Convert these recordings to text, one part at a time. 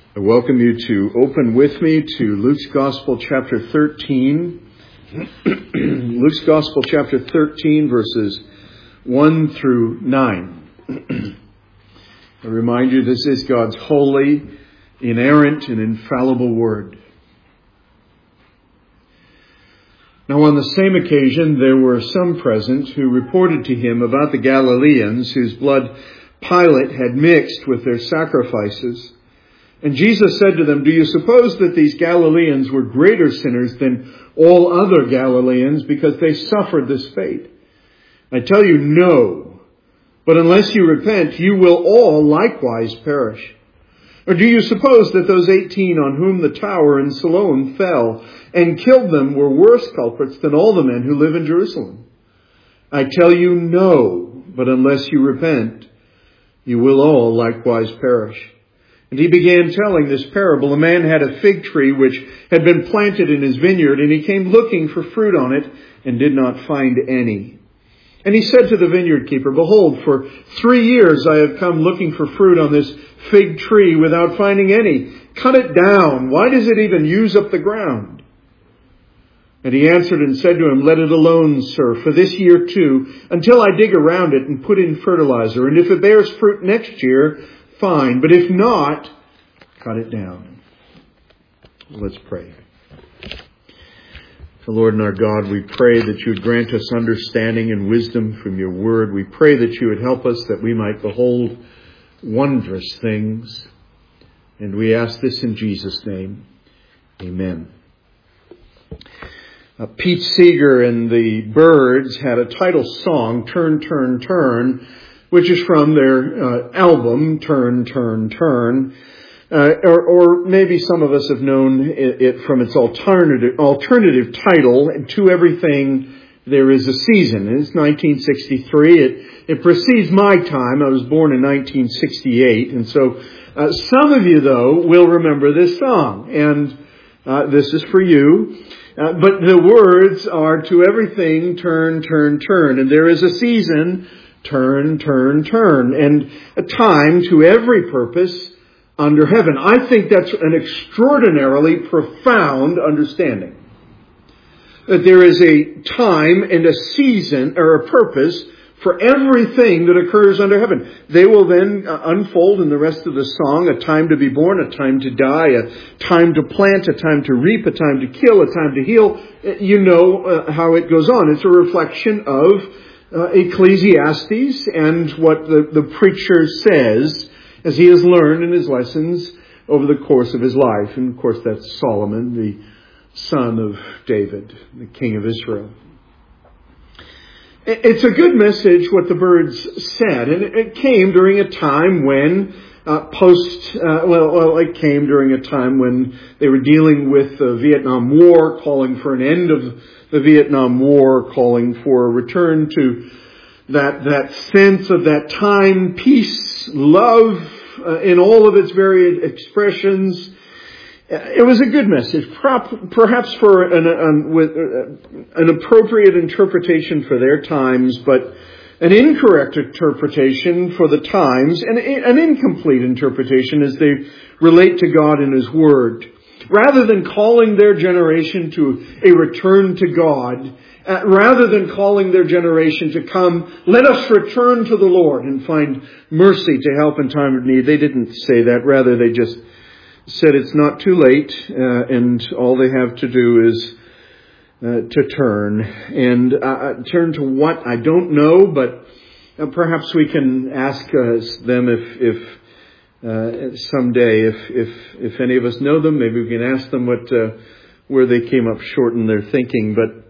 I welcome you to open with me to Luke's Gospel chapter 13. Luke's Gospel chapter 13 verses 1 through 9. I remind you this is God's holy, inerrant, and infallible word. Now on the same occasion there were some present who reported to him about the Galileans whose blood Pilate had mixed with their sacrifices. And Jesus said to them, "Do you suppose that these Galileans were greater sinners than all other Galileans because they suffered this fate? I tell you, no. But unless you repent, you will all likewise perish. Or do you suppose that those 18 on whom the tower in Siloam fell and killed them were worse culprits than all the men who live in Jerusalem? I tell you, no. But unless you repent, you will all likewise perish." And he began telling this parable. A man had a fig tree which had been planted in his vineyard, and he came looking for fruit on it and did not find any. And he said to the vineyard keeper, "Behold, for 3 years I have come looking for fruit on this fig tree without finding any. Cut it down. Why does it even use up the ground?" And he answered and said to him, "Let it alone, sir, for this year too, until I dig around it and put in fertilizer. And if it bears fruit next year, fine. But if not, cut it down." Let's pray. So Lord and our God, we pray that you would grant us understanding and wisdom from your word. We pray that you would help us that we might behold wondrous things. And we ask this in Jesus' name. Amen. Pete Seeger and the Byrds had a title song, "Turn, Turn, Turn," which is from their album, Turn, Turn, Turn. Or maybe some of us have known it from its alternative title, "To Everything There Is a Season." It's 1963. It precedes my time. I was born in 1968. And so some of you, though, will remember this song. And this is for you. But the words are, "To everything, turn, turn, turn. And there is a season, turn, turn, turn. And a time to every purpose under heaven." I think that's an extraordinarily profound understanding. That there is a time and a season or a purpose for everything that occurs under heaven. They will then unfold in the rest of the song: a time to be born, a time to die, a time to plant, a time to reap, a time to kill, a time to heal. You know how it goes on. It's a reflection of Ecclesiastes and what the preacher says as he has learned in his lessons over the course of his life. And of course that's Solomon, the son of David, the king of Israel. It's a good message what the Byrds said, and it came during a time when it came during a time when they were dealing with the Vietnam War, calling for an end of the Vietnam War, calling for a return to that sense of that time, peace, love, in all of its varied expressions. It was a good message, perhaps for an appropriate interpretation for their times, but an incorrect interpretation for the times, and an incomplete interpretation as they relate to God and His Word. Rather than calling their generation to a return to God, rather than calling their generation to come, let us return to the Lord and find mercy to help in time of need, they didn't say that. Rather, they just said it's not too late, and all they have to do is to turn. And turn to what? I don't know, but perhaps we can ask them if someday, if any of us know them, maybe we can ask them where they came up short in their thinking. But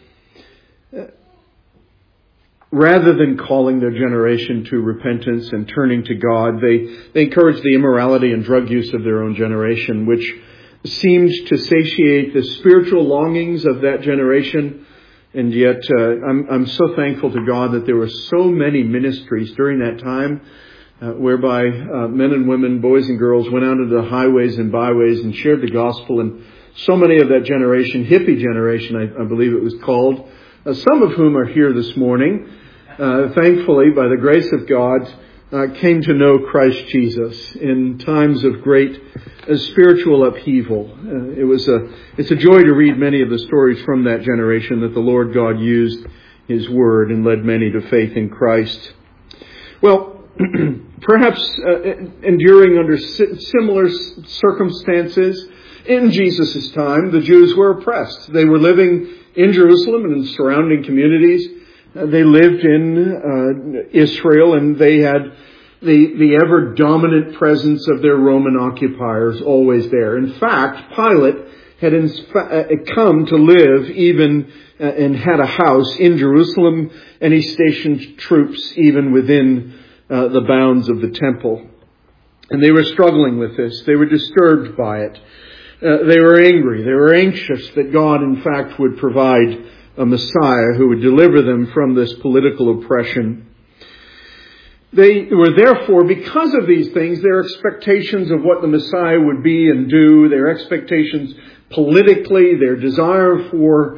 rather than calling their generation to repentance and turning to God, they encouraged the immorality and drug use of their own generation, which seemed to satiate the spiritual longings of that generation. And yet, I'm so thankful to God that there were so many ministries during that time whereby men and women, boys and girls, went out into the highways and byways and shared the gospel. And so many of that generation, hippie generation, I believe it was called, some of whom are here this morning, thankfully, by the grace of God, came to know Christ Jesus in times of great spiritual upheaval. It's a joy to read many of the stories from that generation that the Lord God used His Word and led many to faith in Christ. Well, perhaps enduring under similar circumstances, in Jesus' time, the Jews were oppressed. They were living in Jerusalem and in surrounding communities. They lived in Israel, and they had the ever-dominant presence of their Roman occupiers always there. In fact, Pilate had come to live even and had a house in Jerusalem, and he stationed troops even within the bounds of the temple. And they were struggling with this. They were disturbed by it. They were angry. They were anxious that God, in fact, would provide a Messiah who would deliver them from this political oppression. They were therefore, because of these things, their expectations of what the Messiah would be and do, their expectations politically, their desire for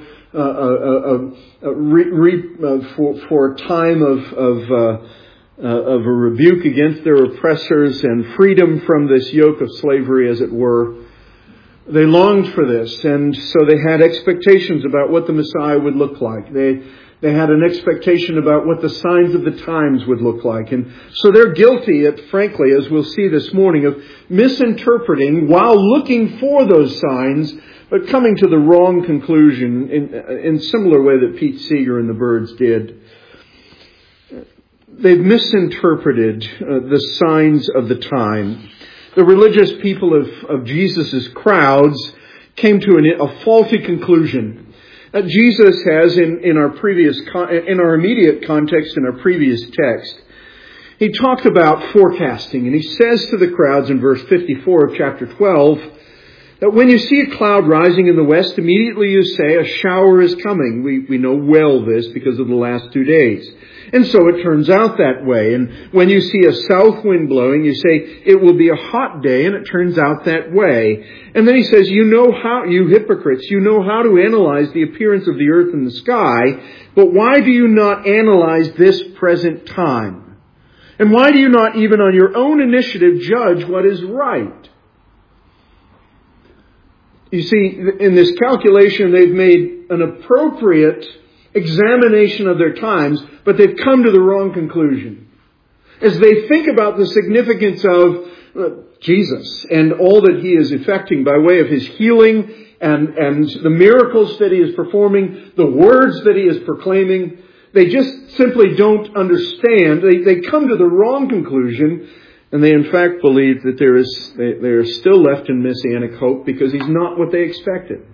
a time of a rebuke against their oppressors and freedom from this yoke of slavery, as it were. They longed for this, and so they had expectations about what the Messiah would look like. They had an expectation about what the signs of the times would look like. And so they're guilty, frankly, as we'll see this morning, of misinterpreting while looking for those signs, but coming to the wrong conclusion in similar way that Pete Seeger and the Byrds did. They've misinterpreted the signs of the time. The religious people of Jesus' crowds came to a faulty conclusion. Jesus has, in our immediate context, in our previous text, he talked about forecasting, and he says to the crowds in verse 54 of chapter 12, that when you see a cloud rising in the west, immediately you say, a shower is coming. We know well this because of the last 2 days. And so it turns out that way. And when you see a south wind blowing, you say, it will be a hot day, and it turns out that way. And then he says, you hypocrites, you know how to analyze the appearance of the earth and the sky, but why do you not analyze this present time? And why do you not, even on your own initiative, judge what is right? You see, in this calculation, they've made an appropriate examination of their times, but they've come to the wrong conclusion. As they think about the significance of Jesus and all that He is effecting by way of His healing and the miracles that He is performing, the words that He is proclaiming, they just simply don't understand. They come to the wrong conclusion, and they in fact believe that they are still left in messianic hope because He's not what they expected.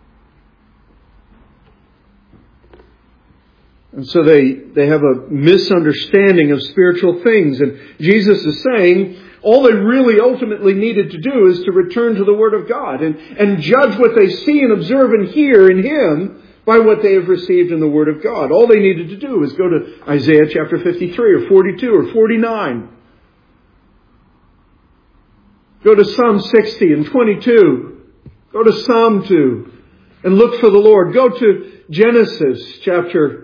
And so they have a misunderstanding of spiritual things. And Jesus is saying all they really ultimately needed to do is to return to the Word of God and judge what they see and observe and hear in Him by what they have received in the Word of God. All they needed to do is go to Isaiah chapter 53 or 42 or 49. Go to Psalm 60 and 22. Go to Psalm 2 and look for the Lord. Go to Genesis chapter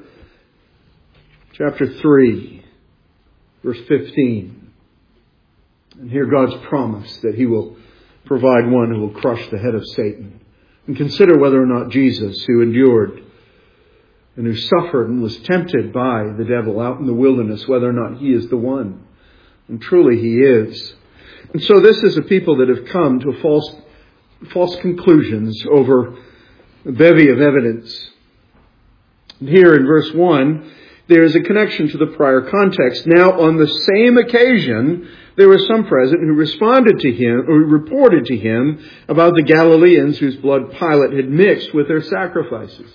3, verse 15. And hear God's promise that He will provide one who will crush the head of Satan. And consider whether or not Jesus, who endured and who suffered and was tempted by the devil out in the wilderness, whether or not He is the one. And truly He is. And so this is a people that have come to false conclusions over a bevy of evidence. And here in verse 1, there is a connection to the prior context. Now, on the same occasion, there were some present who responded to him, or reported to him about the Galileans whose blood Pilate had mixed with their sacrifices.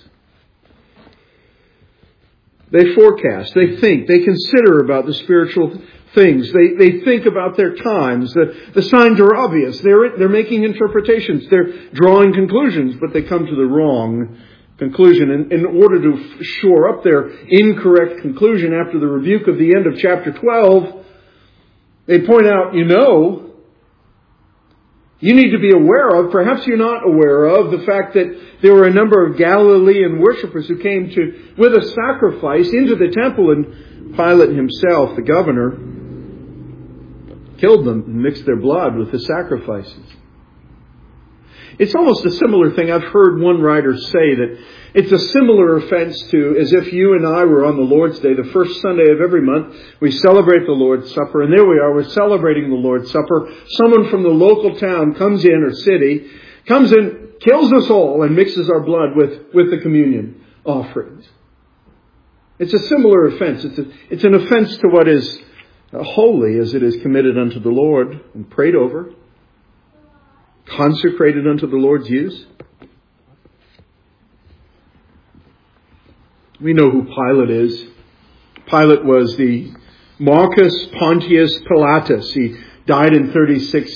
They forecast, they think, they consider about the spiritual things. They think about their times. The signs are obvious. They're making interpretations. They're drawing conclusions, but they come to the wrong conclusion. And in order to shore up their incorrect conclusion after the rebuke of the end of chapter 12, they point out, you need to be aware of, perhaps you're not aware of, the fact that there were a number of Galilean worshippers who came with a sacrifice into the temple, and Pilate himself, the governor, killed them and mixed their blood with the sacrifices. It's almost a similar thing. I've heard one writer say that it's a similar offense to as if you and I were on the Lord's Day, the first Sunday of every month. We celebrate the Lord's Supper, and there we are. We're celebrating the Lord's Supper. Someone from the local town comes in, or city, comes in, kills us all, and mixes our blood with the communion offerings. It's a similar offense. It's an offense to what is holy as it is committed unto the Lord and prayed over, consecrated unto the Lord's use. We know who Pilate is. Pilate was the Marcus Pontius Pilatus. He died in 36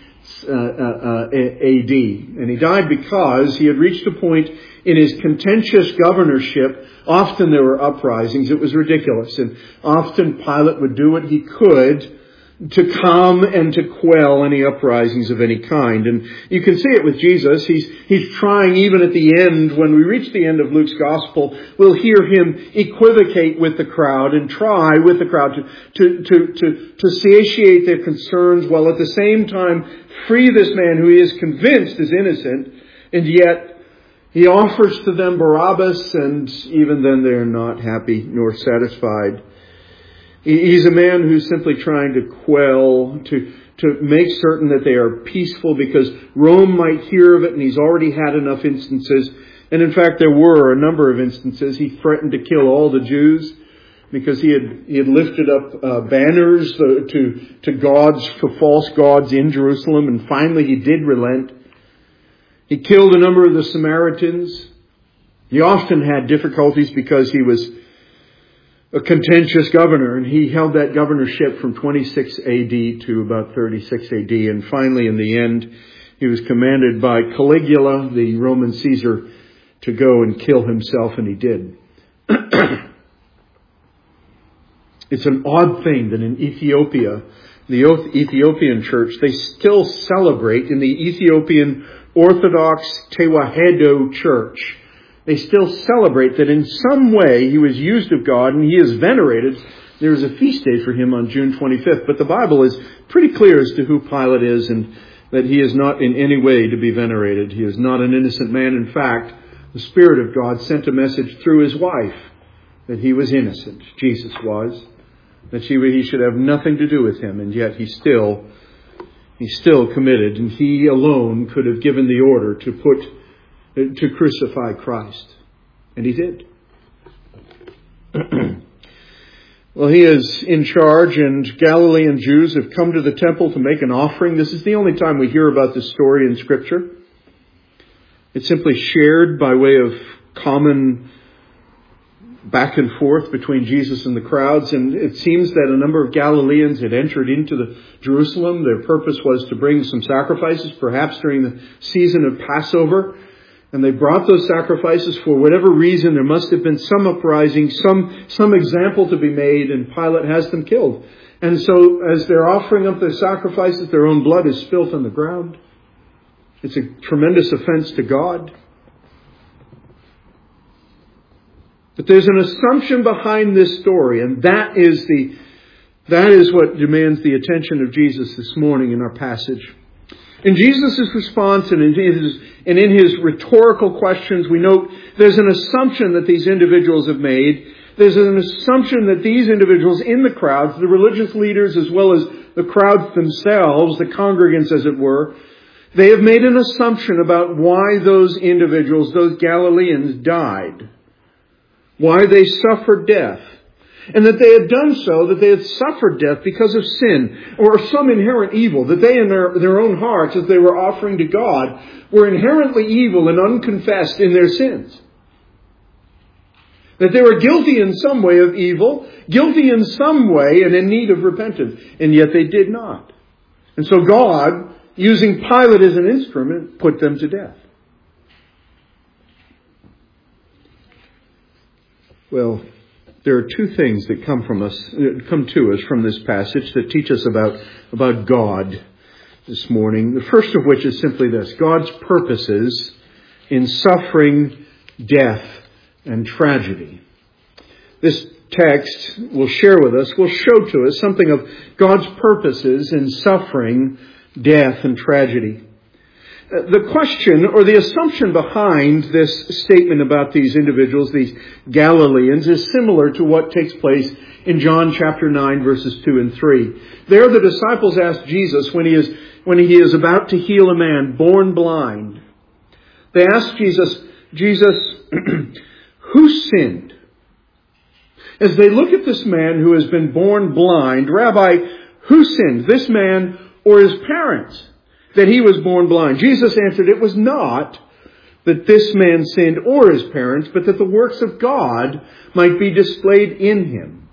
AD. And he died because he had reached a point in his contentious governorship. Often there were uprisings. It was ridiculous. And often Pilate would do what he could to calm and to quell any uprisings of any kind. And you can see it with Jesus. He's trying, even at the end, when we reach the end of Luke's Gospel, we'll hear him equivocate with the crowd and try with the crowd to satiate their concerns, while at the same time free this man who he is convinced is innocent, and yet he offers to them Barabbas, and even then they're not happy nor satisfied. He's a man who's simply trying to quell, to make certain that they are peaceful, because Rome might hear of it, and he's already had enough instances. And in fact, there were a number of instances. He threatened to kill all the Jews because he had lifted up banners to gods, for false gods in Jerusalem, and finally he did relent. He killed a number of the Samaritans. He often had difficulties because he was a contentious governor, and he held that governorship from 26 AD to about 36 AD. And finally, in the end, he was commanded by Caligula, the Roman Caesar, to go and kill himself, and he did. It's an odd thing that in Ethiopia, the Ethiopian church, they still celebrate, in the Ethiopian Orthodox Tewahedo Church, they still celebrate that in some way he was used of God and he is venerated. There is a feast day for him on June 25th. But the Bible is pretty clear as to who Pilate is, and that he is not in any way to be venerated. He is not an innocent man. In fact, the Spirit of God sent a message through his wife that he was innocent. Jesus was. That he should have nothing to do with him. And yet he's still committed. And he alone could have given the order to crucify Christ. And he did. Well, he is in charge, and Galilean Jews have come to the temple to make an offering. This is the only time we hear about this story in Scripture. It's simply shared by way of common back and forth between Jesus and the crowds. And it seems that a number of Galileans had entered into Jerusalem. Their purpose was to bring some sacrifices, perhaps during the season of Passover. And they brought those sacrifices. For whatever reason, there must have been some uprising, some example to be made, and Pilate has them killed. And so as they're offering up their sacrifices, their own blood is spilt on the ground. It's a tremendous offense to God. But there's an assumption behind this story, and that is what demands the attention of Jesus this morning in our passage. In Jesus' response and in his rhetorical questions, we note there's an assumption that these individuals have made. There's an assumption that these individuals in the crowds, the religious leaders as well as the crowds themselves, the congregants as it were, they have made an assumption about why those individuals, those Galileans, died. Why they suffered death. And that they had done so, that they had suffered death because of sin or some inherent evil, that they in their own hearts, as they were offering to God, were inherently evil and unconfessed in their sins. That they were guilty in some way of evil, guilty in some way and in need of repentance, and yet they did not. And so God, using Pilate as an instrument, put them to death. Well, there are two things that come to us from this passage that teach us about God this morning. The first of which is simply this: God's purposes in suffering, death, and tragedy. This text will share with us will show to us something of God's purposes in suffering, death, and tragedy. The question or the assumption behind this statement about these individuals, these Galileans, is similar to what takes place in John chapter 9, verses 2 and 3. There the disciples ask Jesus when he is about to heal a man born blind. They ask Jesus, who sinned? As they look at this man who has been born blind, Rabbi, who sinned, this man or his parents, that he was born blind? Jesus answered, it was not that this man sinned or his parents, but that the works of God might be displayed in him.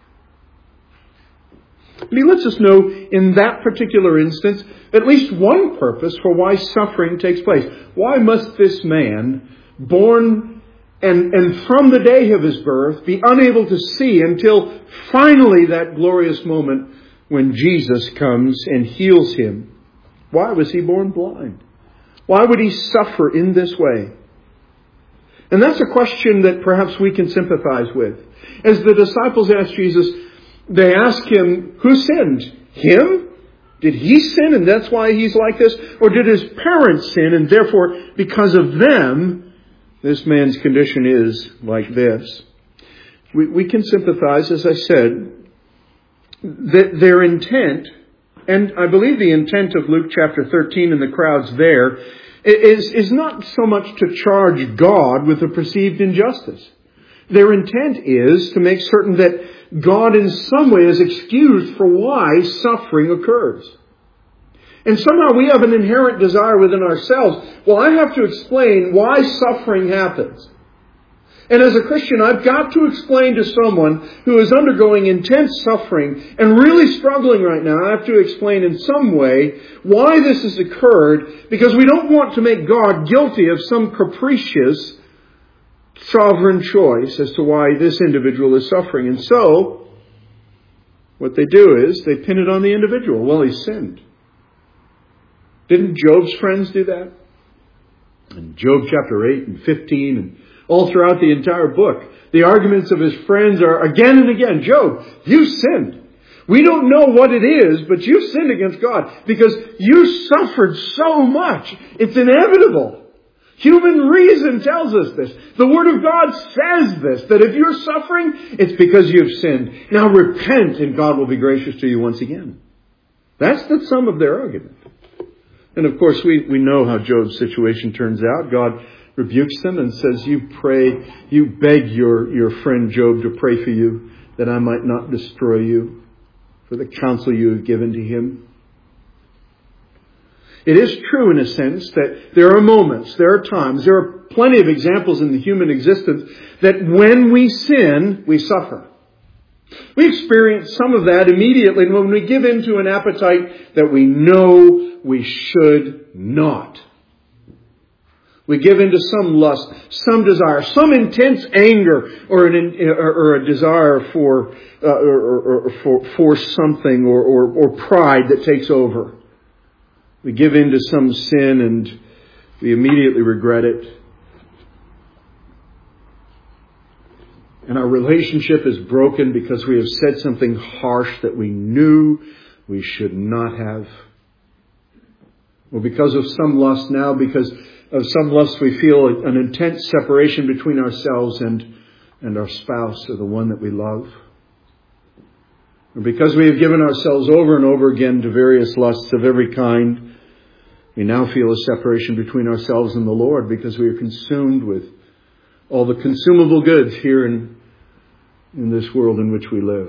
And he lets us know in that particular instance at least one purpose for why suffering takes place. Why must this man, born and from the day of his birth, be unable to see until finally that glorious moment when Jesus comes and heals him? Why was he born blind? Why would he suffer in this way? And that's a question that perhaps we can sympathize with. As the disciples ask Jesus, they ask him, who sinned? Him? Did he sin and that's why he's like this? Or did his parents sin and therefore because of them, this man's condition is like this? We can sympathize, as I said, that their intent, and I believe the intent of Luke chapter 13 and the crowds there, is not so much to charge God with a perceived injustice. Their intent is to make certain that God in some way is excused for why suffering occurs. And somehow we have an inherent desire within ourselves, well, I have to explain why suffering happens. And as a Christian, I've got to explain to someone who is undergoing intense suffering and really struggling right now, I have to explain in some way why this has occurred, because we don't want to make God guilty of some capricious sovereign choice as to why this individual is suffering. And so, what they do is they pin it on the individual. Well, he sinned. Didn't Job's friends do that? In Job chapter 8 and 15 and all throughout the entire book, the arguments of his friends are again and again, Job, you sinned. We don't know what it is, but you sinned against God because you suffered so much. It's inevitable. Human reason tells us this. The Word of God says this, that if you're suffering, it's because you've sinned. Now repent and God will be gracious to you once again. That's the sum of their argument. And of course, we know how Job's situation turns out. God rebukes them and says, you beg your friend Job to pray for you, that I might not destroy you, for the counsel you have given to him. It is true in a sense that there are moments, there are times, there are plenty of examples in the human existence that when we sin, we suffer. We experience some of that immediately when we give in to an appetite that we know we should not. We give in to some lust, some desire, some intense anger, or a desire for something, or pride that takes over. We give in to some sin and we immediately regret it. And our relationship is broken because we have said something harsh that we knew we should not have. Or because of some lust now, because of some lust we feel an intense separation between ourselves and our spouse or the one that we love. Or because we have given ourselves over and over again to various lusts of every kind, we now feel a separation between ourselves and the Lord because we are consumed with all the consumable goods here in this world in which we live.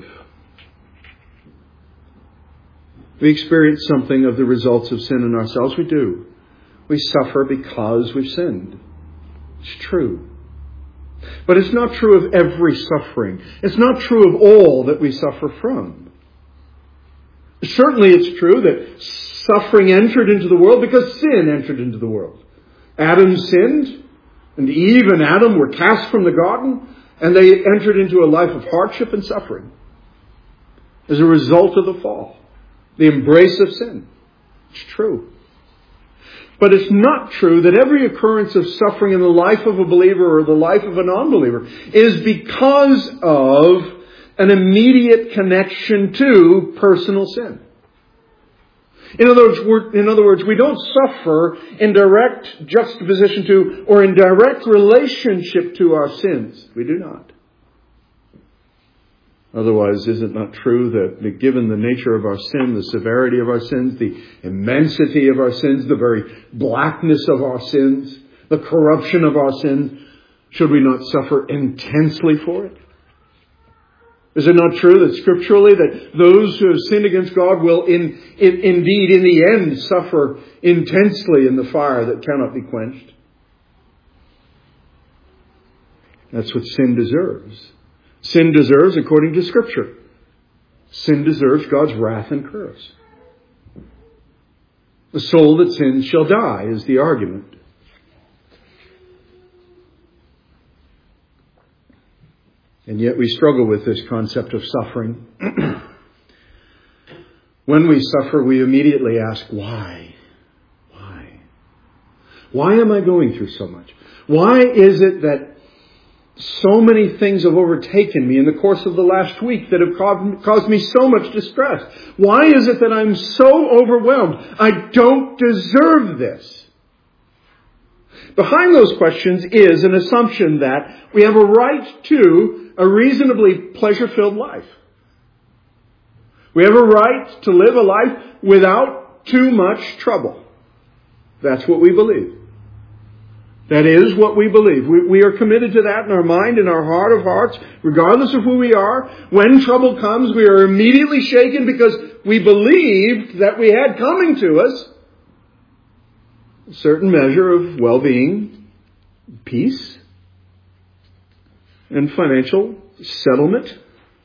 We experience something of the results of sin in ourselves. We do. We suffer because we've sinned. It's true. But it's not true of every suffering. It's not true of all that we suffer from. Certainly it's true that suffering entered into the world because sin entered into the world. Adam sinned, and Eve and Adam were cast from the garden, and they entered into a life of hardship and suffering as a result of the fall, the embrace of sin. It's true. But it's not true that every occurrence of suffering in the life of a believer or the life of a non-believer is because of an immediate connection to personal sin. In other words, we don't suffer in direct juxtaposition to or in direct relationship to our sins. We do not. Otherwise, is it not true that given the nature of our sin, the severity of our sins, the immensity of our sins, the very blackness of our sins, the corruption of our sins, should we not suffer intensely for it? Is it not true that scripturally that those who have sinned against God will indeed in the end suffer intensely in the fire that cannot be quenched? That's what sin deserves. Sin deserves, according to Scripture, sin deserves God's wrath and curse. The soul that sins shall die is the argument. And yet we struggle with this concept of suffering. When we suffer, we immediately ask, why? Why? Why am I going through so much? Why is it that so many things have overtaken me in the course of the last week that have caused me so much distress? Why is it that I'm so overwhelmed? I don't deserve this. Behind those questions is an assumption that we have a right to a reasonably pleasure-filled life. We have a right to live a life without too much trouble. That's what we believe. That is what we believe. We are committed to that in our mind, in our heart of hearts, regardless of who we are. When trouble comes, we are immediately shaken because we believed that we had coming to us a certain measure of well-being, peace, and financial settlement.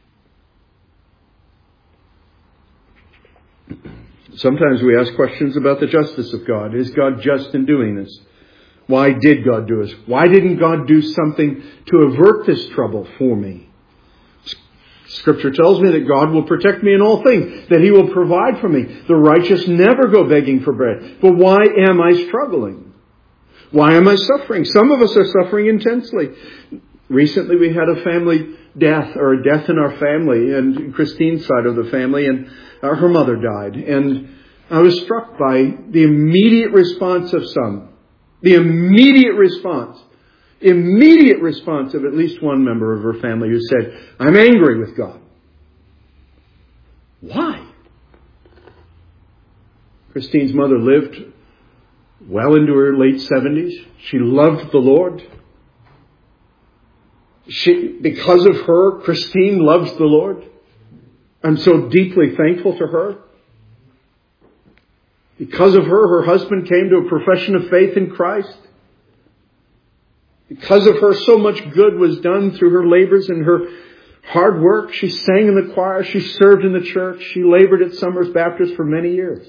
Sometimes we ask questions about the justice of God. Is God just in doing this? Why did God do this? Why didn't God do something to avert this trouble for me? Scripture tells me that God will protect me in all things, that He will provide for me. The righteous never go begging for bread. But why am I struggling? Why am I suffering? Some of us are suffering intensely. Recently we had a family death, or a death in our family, and Christine's side of the family, and her mother died. And I was struck by the immediate response of some. The immediate response of at least one member of her family who said, I'm angry with God. Why? Christine's mother lived well into her late 70s. She loved the Lord. Because of her, Christine loves the Lord. I'm so deeply thankful to her. Because of her, her husband came to a profession of faith in Christ. Because of her, so much good was done through her labors and her hard work. She sang in the choir. She served in the church. She labored at Summers Baptist for many years.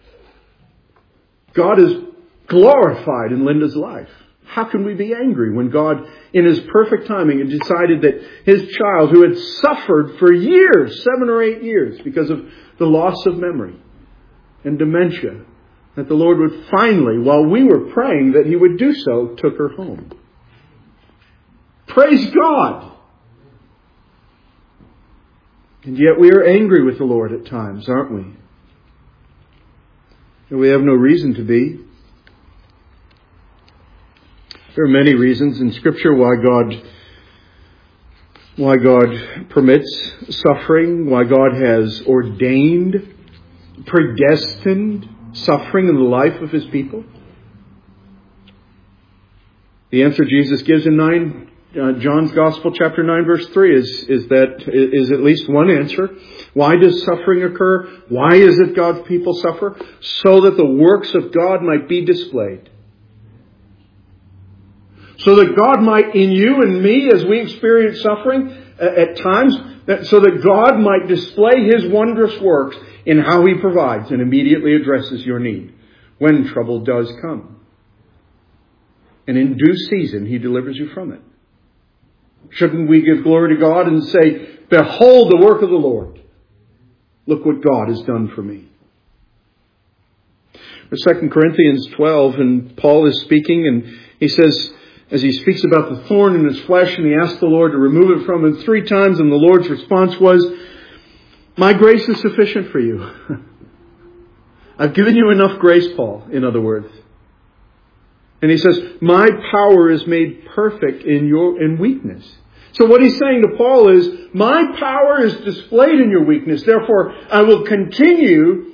God is glorified in Linda's life. How can we be angry when God, in His perfect timing, had decided that His child, who had suffered for years, 7 or 8 years, because of the loss of memory and dementia, that the Lord would finally, while we were praying that He would do so, took her home. Praise God! And yet we are angry with the Lord at times, aren't we? And we have no reason to be. There are many reasons in Scripture why God permits suffering, why God has ordained, predestined suffering in the life of His people. The answer Jesus gives in John's Gospel, chapter 9, verse 3, is at least one answer. Why does suffering occur? Why is it God's people suffer? So that the works of God might be displayed. So that God might, in you and me, as we experience suffering at times, so that God might display His wondrous works in how He provides and immediately addresses your need when trouble does come. And in due season, He delivers you from it. Shouldn't we give glory to God and say, behold the work of the Lord. Look what God has done for me. 2 Corinthians 12, and Paul is speaking, and he says, as he speaks about the thorn in his flesh, and he asked the Lord to remove it from him 3 times, and the Lord's response was, "My grace is sufficient for you." I've given you enough grace, Paul, in other words. And he says, "My power is made perfect in weakness." So what he's saying to Paul is, my power is displayed in your weakness. Therefore, I will continue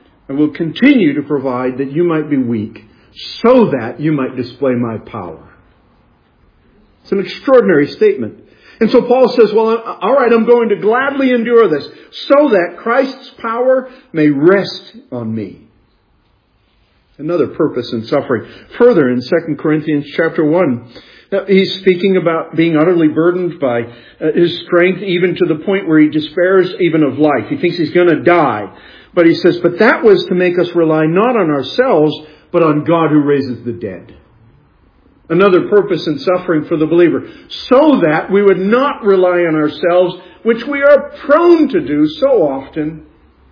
to provide that you might be weak, so that you might display my power. It's an extraordinary statement. And so Paul says, well, all right, I'm going to gladly endure this, so that Christ's power may rest on me. Another purpose in suffering. Further, in 2 Corinthians chapter 1, he's speaking about being utterly burdened by his strength, even to the point where he despairs even of life. He thinks he's going to die. But he says, but that was to make us rely not on ourselves, but on God who raises the dead. Another purpose in suffering for the believer, so that we would not rely on ourselves, which we are prone to do so often.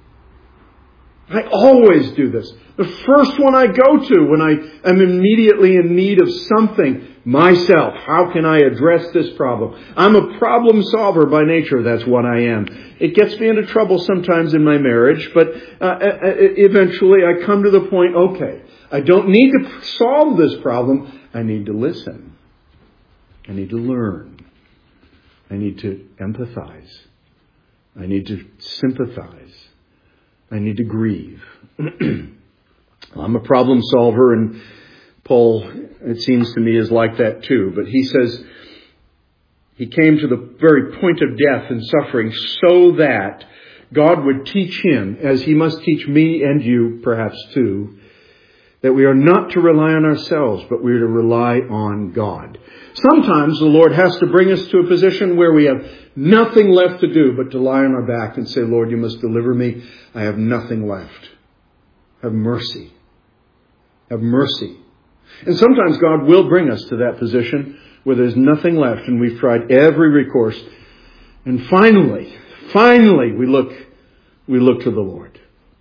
I always do this. The first one I go to when I am immediately in need of something, myself. How can I address this problem? I'm a problem solver by nature. That's what I am. It gets me into trouble sometimes in my marriage, but eventually I come to the point, okay, I don't need to solve this problem. I need to listen. I need to learn. I need to empathize. I need to sympathize. I need to grieve. I'm a problem solver, and Paul, it seems to me, is like that too. But he says he came to the very point of death and suffering so that God would teach him, as he must teach me and you perhaps too, that we are not to rely on ourselves, but we are to rely on God. Sometimes the Lord has to bring us to a position where we have nothing left to do but to lie on our back and say, Lord, you must deliver me. I have nothing left. Have mercy. Have mercy. And sometimes God will bring us to that position where there's nothing left and we've tried every recourse. And finally, we look to the Lord.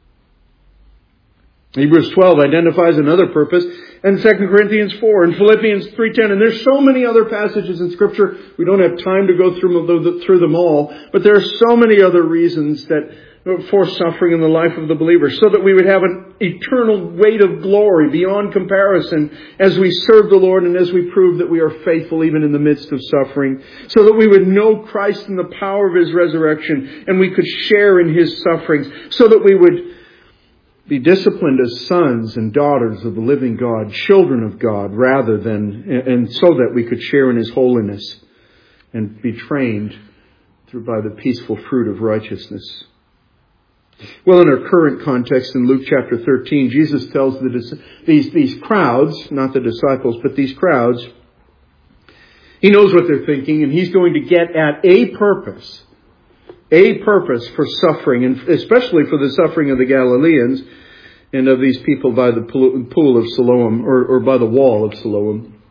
Hebrews 12 identifies another purpose, and 2 Corinthians 4 and Philippians 3:10. And there's so many other passages in Scripture. We don't have time to go through them all. But there are so many other reasons for suffering in the life of the believer, so that we would have an eternal weight of glory beyond comparison as we serve the Lord and as we prove that we are faithful even in the midst of suffering, so that we would know Christ and the power of His resurrection and we could share in His sufferings, so that we would be disciplined as sons and daughters of the living God, children of God, and so that we could share in His holiness and be trained by the peaceful fruit of righteousness. Well, in our current context in Luke chapter 13, Jesus tells these crowds, not the disciples, but these crowds, He knows what they're thinking, and He's going to get at a purpose for suffering, and especially for the suffering of the Galileans and of these people by the pool of Siloam, or by the wall of Siloam.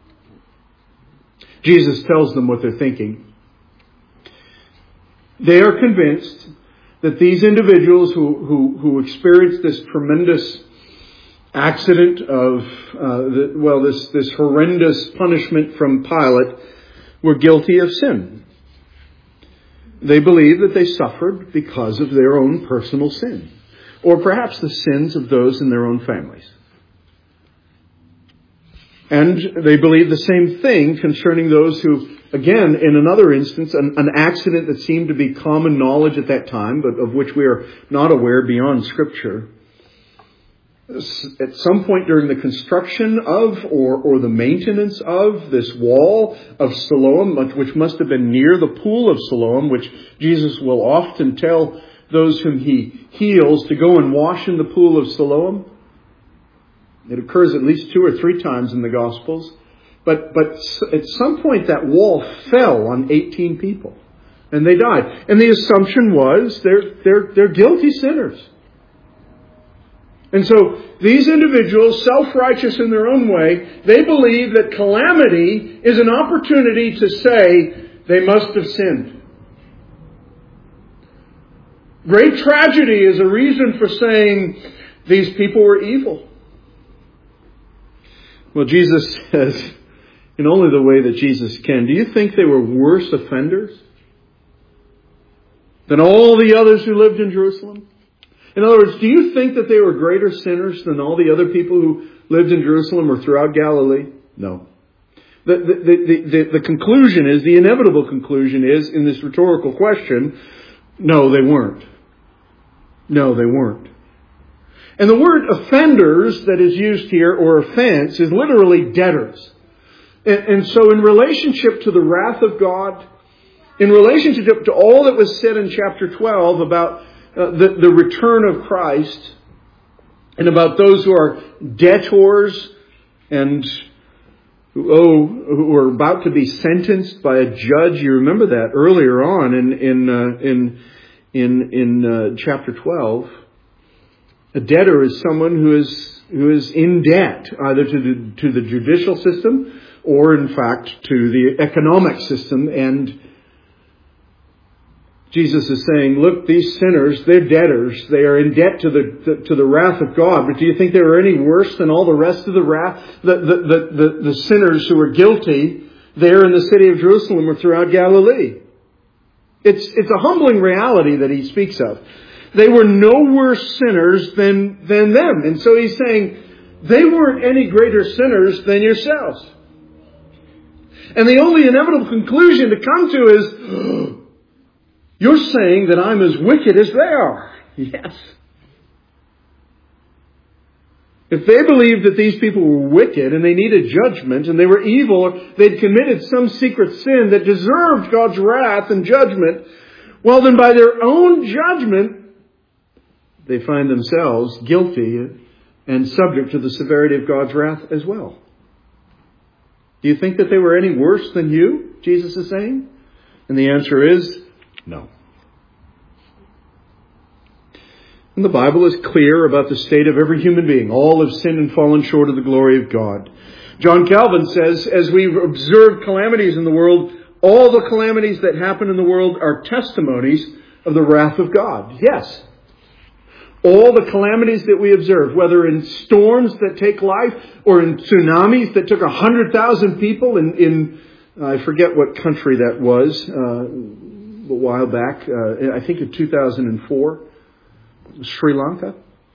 Jesus tells them what they're thinking. They are convinced that these individuals who experienced this tremendous accident of, this horrendous punishment from Pilate were guilty of sin. They believe that they suffered because of their own personal sin, or perhaps the sins of those in their own families. And they believe the same thing concerning those who, again, in another instance, an accident that seemed to be common knowledge at that time, but of which we are not aware beyond Scripture. At some point during the construction of or the maintenance of this wall of Siloam, which must have been near the pool of Siloam, which Jesus will often tell those whom He heals to go and wash in the pool of Siloam. It occurs at least 2 or 3 times in the Gospels. But at some point that wall fell on 18 people, and they died. And the assumption was they're guilty sinners. And so these individuals, self-righteous in their own way, they believe that calamity is an opportunity to say they must have sinned. Great tragedy is a reason for saying these people were evil. Well, Jesus says in only the way that Jesus can, do you think they were worse offenders than all the others who lived in Jerusalem? In other words, do you think that they were greater sinners than all the other people who lived in Jerusalem or throughout Galilee? No. The conclusion is, the inevitable conclusion is, in this rhetorical question, no, they weren't. No, they weren't. And the word offenders that is used here, or offense, is literally debtors. And so in relationship to the wrath of God, in relationship to all that was said in chapter 12 about the return of Christ, and about those who are debtors and who are about to be sentenced by a judge. You remember that earlier on in chapter 12. A debtor is someone who is in debt, either to the judicial system or, in fact, to the economic system. And Jesus is saying, look, these sinners, they're debtors. They are in debt to the wrath of God. But do you think they were any worse than all the rest of the wrath? The sinners who were guilty there in the city of Jerusalem or throughout Galilee. It's a humbling reality that he speaks of. They were no worse sinners than them. And so he's saying, they weren't any greater sinners than yourselves. And the only inevitable conclusion to come to is, you're saying that I'm as wicked as they are. Yes. If they believed that these people were wicked and they needed judgment and they were evil, or they'd committed some secret sin that deserved God's wrath and judgment, well then by their own judgment, they find themselves guilty and subject to the severity of God's wrath as well. Do you think that they were any worse than you, Jesus is saying? And the answer is no. And the Bible is clear about the state of every human being. All have sinned and fallen short of the glory of God. John Calvin says, as we observe calamities in the world, all the calamities that happen in the world are testimonies of the wrath of God. Yes. All the calamities that we observe, whether in storms that take life or in tsunamis that took 100,000 people in I forget what country that was, a while back, I think in 2004, Sri Lanka.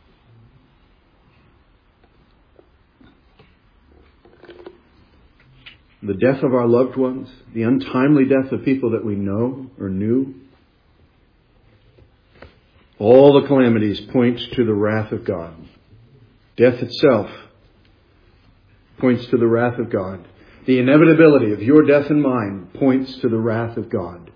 The death of our loved ones, the untimely death of people that we know or knew. All the calamities point to the wrath of God. Death itself points to the wrath of God. The inevitability of your death and mine points to the wrath of God.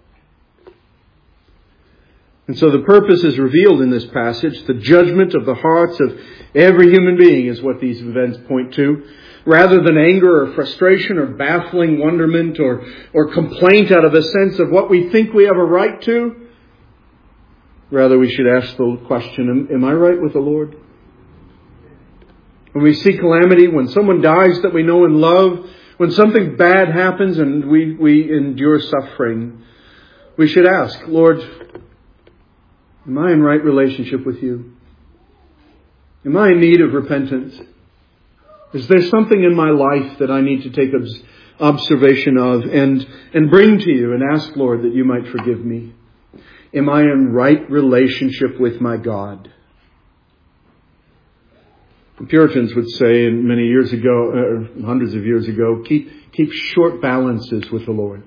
And so the purpose is revealed in this passage. The judgment of the hearts of every human being is what these events point to. Rather than anger or frustration or baffling wonderment or complaint out of a sense of what we think we have a right to, rather we should ask the question, am I right with the Lord? When we see calamity, when someone dies that we know and love, when something bad happens and we endure suffering, we should ask, Lord, am I in right relationship with you? Am I in need of repentance? Is there something in my life that I need to take observation of and bring to you and ask, Lord, that you might forgive me? Am I in right relationship with my God? The Puritans would say many years ago, hundreds of years ago, keep short balances with the Lord.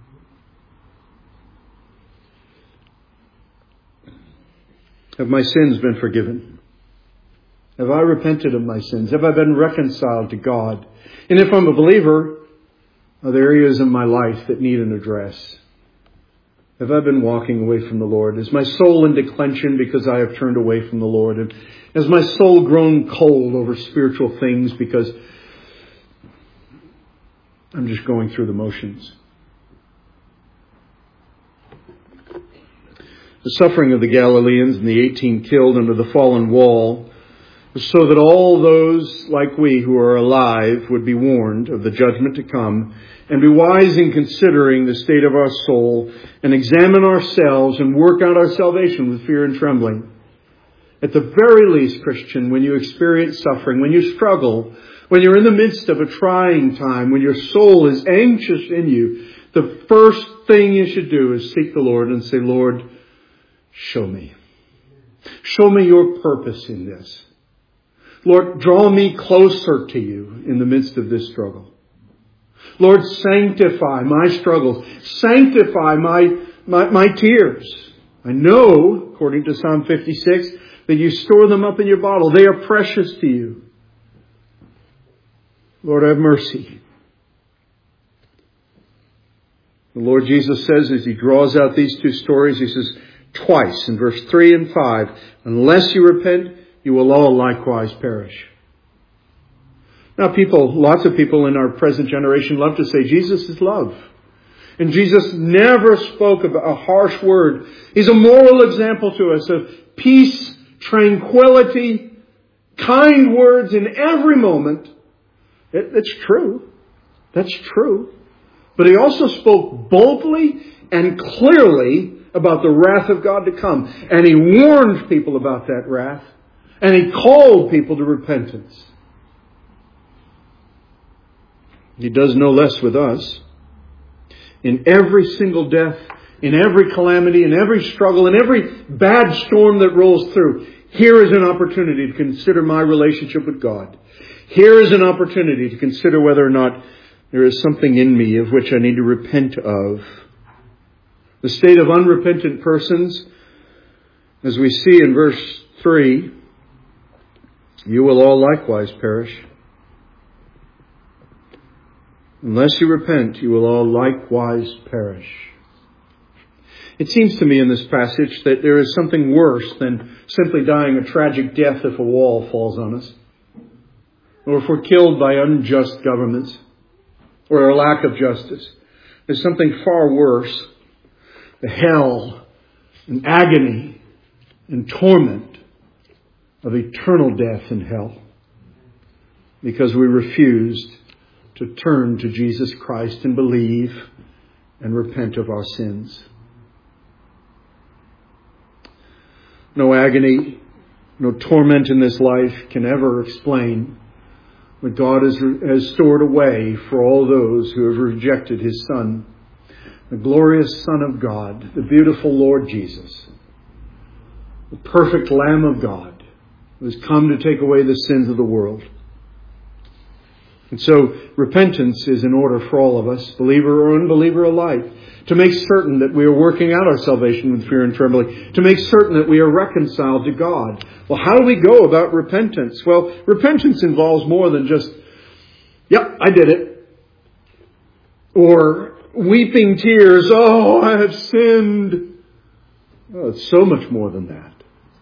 Have my sins been forgiven? Have I repented of my sins? Have I been reconciled to God? And if I'm a believer, are there areas in my life that need an address? Have I been walking away from the Lord? Is my soul in declension because I have turned away from the Lord? And has my soul grown cold over spiritual things because I'm just going through the motions? The suffering of the Galileans and the 18 killed under the fallen wall was so that all those like we who are alive would be warned of the judgment to come and be wise in considering the state of our soul and examine ourselves and work out our salvation with fear and trembling. At the very least, Christian, when you experience suffering, when you struggle when you're in the midst of a trying time, when your soul is anxious in you, the first thing you should do is seek the Lord and say, Lord, show me. Show me your purpose in this. Lord, draw me closer to you in the midst of this struggle. Lord, sanctify my struggles. Sanctify my tears. I know, according to Psalm 56, that you store them up in your bottle. They are precious to you. Lord, have mercy. The Lord Jesus says, as he draws out these two stories, he says twice in verse 3 and 5, unless you repent, you will all likewise perish. Now lots of people in our present generation love to say Jesus is love. And Jesus never spoke a harsh word. He's a moral example to us of peace, tranquility, kind words in every moment. It's true. That's true. But he also spoke boldly and clearly about the wrath of God to come. And he warned people about that wrath. And he called people to repentance. He does no less with us. In every single death, in every calamity, in every struggle, in every bad storm that rolls through, here is an opportunity to consider my relationship with God. Here is an opportunity to consider whether or not there is something in me of which I need to repent of. The state of unrepentant persons, as we see in verse 3, you will all likewise perish. Unless you repent, you will all likewise perish. It seems to me in this passage that there is something worse than simply dying a tragic death if a wall falls on us, or if we're killed by unjust governments, or a lack of justice. There's something far worse. The hell and agony and torment of eternal death in hell, because we refused to turn to Jesus Christ and believe and repent of our sins. No agony, no torment in this life can ever explain what God has stored away for all those who have rejected His Son, the glorious Son of God, the beautiful Lord Jesus, the perfect Lamb of God, who has come to take away the sins of the world. And so repentance is in order for all of us, believer or unbeliever alike, to make certain that we are working out our salvation with fear and trembling, to make certain that we are reconciled to God. Well, how do we go about repentance? Well, repentance involves more than just, yep, I did it. Or weeping tears, oh, I have sinned. Oh, it's so much more than that.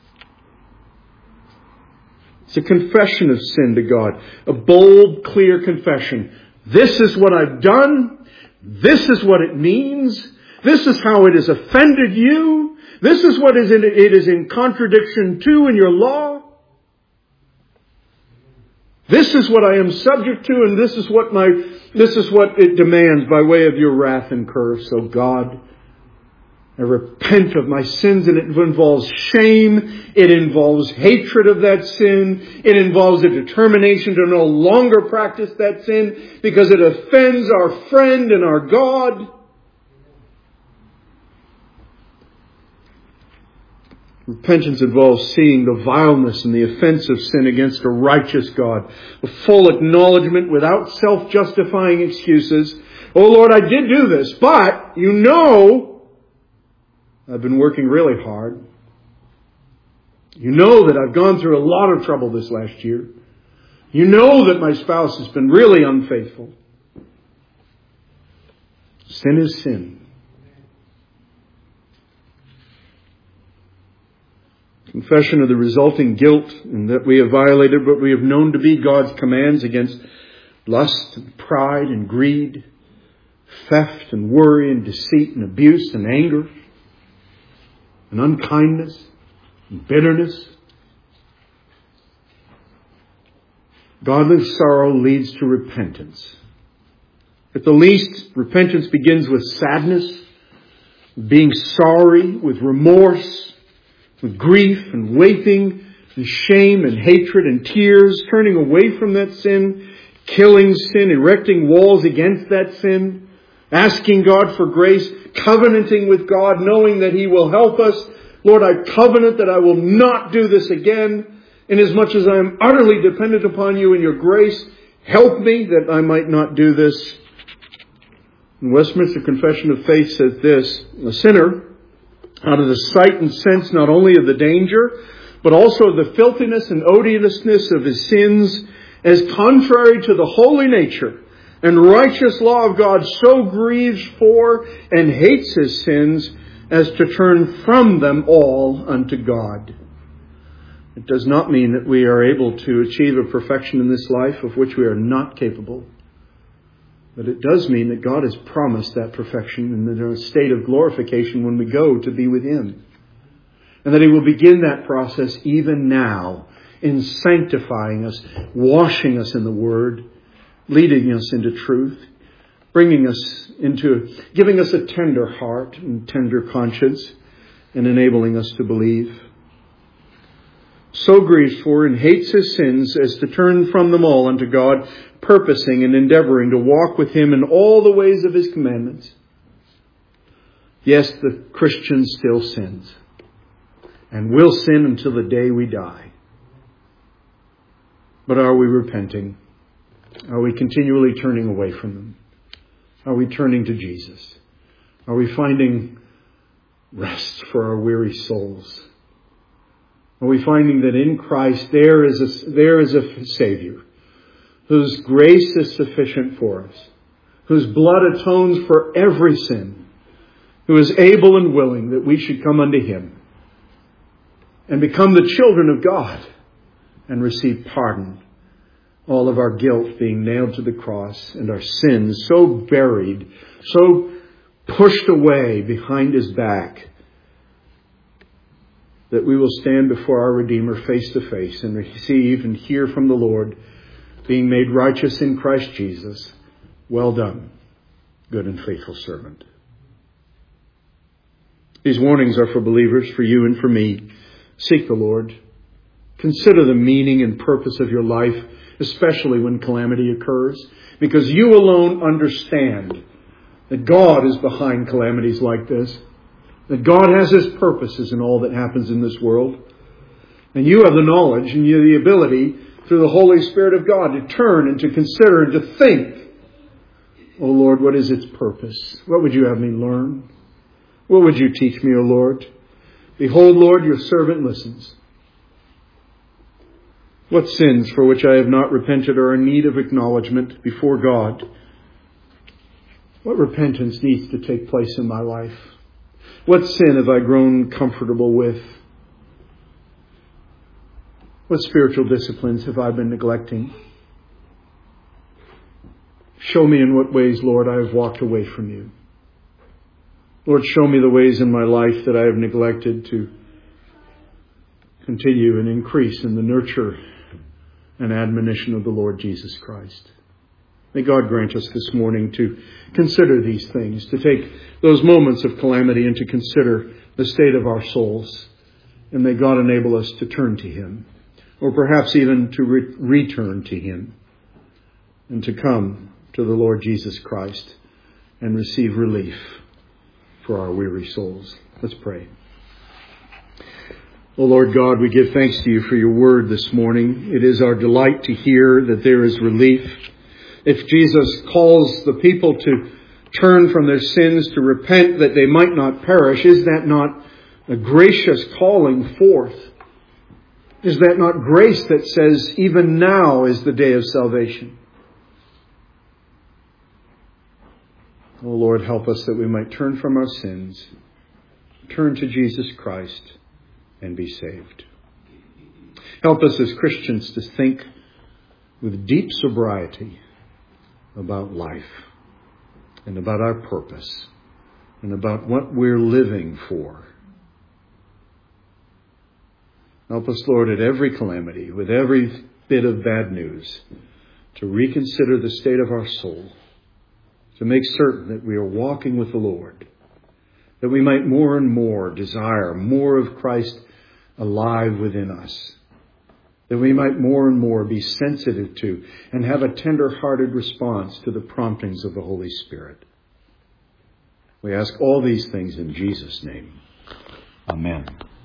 It's a confession of sin to God. A bold, clear confession. This is what I've done. This is what it means. This is how it has offended you. This is what it is in contradiction to in your law. This is what I am subject to, and this is what it demands by way of your wrath and curse. So God, I repent of my sins, and it involves shame. It involves hatred of that sin. It involves a determination to no longer practice that sin because it offends our friend and our God. Repentance involves seeing the vileness and the offense of sin against a righteous God. A full acknowledgement without self-justifying excuses. Oh Lord, I did do this, but you know I've been working really hard. You know that I've gone through a lot of trouble this last year. You know that my spouse has been really unfaithful. Sin is sin. Confession of the resulting guilt in that we have violated what we have known to be God's commands against lust and pride and greed, theft and worry and deceit and abuse and anger and unkindness and bitterness. Godly sorrow leads to repentance. At the least, repentance begins with sadness, being sorry, with remorse, with grief and weeping and shame and hatred and tears, turning away from that sin killing sin, erecting walls against that sin, asking God for grace, covenanting with God, knowing that He will help us. Lord, I covenant that I will not do this again. Inasmuch as I am utterly dependent upon You and Your grace, help me that I might not do this. The Westminster Confession of Faith says this: a sinner, out of the sight and sense not only of the danger, but also of the filthiness and odiousness of his sins, as contrary to the holy nature and righteous law of God, so grieves for and hates his sins as to turn from them all unto God. It does not mean that we are able to achieve a perfection in this life of which we are not capable. But it does mean that God has promised that perfection in the state of glorification when we go to be with Him. And that He will begin that process even now in sanctifying us, washing us in the Word, leading us into truth, bringing us into, giving us a tender heart and tender conscience, and enabling us to believe. So grieves for and hates his sins as to turn from them all unto God, purposing and endeavoring to walk with Him in all the ways of His commandments. Yes, the Christian still sins, and will sin until the day we die. But are we repenting? Are we continually turning away from them? Are we turning to Jesus? Are we finding rest for our weary souls? Are we finding that in Christ there is a Savior whose grace is sufficient for us, whose blood atones for every sin, who is able and willing that we should come unto Him and become the children of God and receive pardon, all of our guilt being nailed to the cross and our sins so buried, so pushed away behind His back, that we will stand before our Redeemer face to face and receive and hear from the Lord, being made righteous in Christ Jesus. Well done, good and faithful servant. These warnings are for believers, for you and for me. Seek the Lord. Consider the meaning and purpose of your life, especially when calamity occurs, because you alone understand that God is behind calamities like this, that God has His purposes in all that happens in this world. And you have the knowledge and you have the ability through the Holy Spirit of God to turn and to consider and to think, oh Lord, what is its purpose? What would you have me learn? What would you teach me, O Lord? Behold, Lord, your servant listens. What sins for which I have not repented are in need of acknowledgement before God? What repentance needs to take place in my life? What sin have I grown comfortable with? What spiritual disciplines have I been neglecting? Show me in what ways, Lord, I have walked away from you. Lord, show me the ways in my life that I have neglected to continue and increase in the nurture and admonition of the Lord Jesus Christ. May God grant us this morning to consider these things, to take those moments of calamity and to consider the state of our souls. And may God enable us to turn to Him, or perhaps even to return to Him, and to come to the Lord Jesus Christ and receive relief for our weary souls. Let's pray. O Lord God, we give thanks to you for your word this morning. It is our delight to hear that there is relief. If Jesus calls the people to turn from their sins, to repent that they might not perish, is that not a gracious calling forth? Is that not grace that says, even now is the day of salvation? O Lord, help us that we might turn from our sins, turn to Jesus Christ, and be saved. Help us as Christians to think with deep sobriety about life and about our purpose and about what we're living for. Help us, Lord, at every calamity, with every bit of bad news, to reconsider the state of our soul, to make certain that we are walking with the Lord, that we might more and more desire more of Christ alive within us, that we might more and more be sensitive to and have a tender-hearted response to the promptings of the Holy Spirit. We ask all these things in Jesus' name. Amen.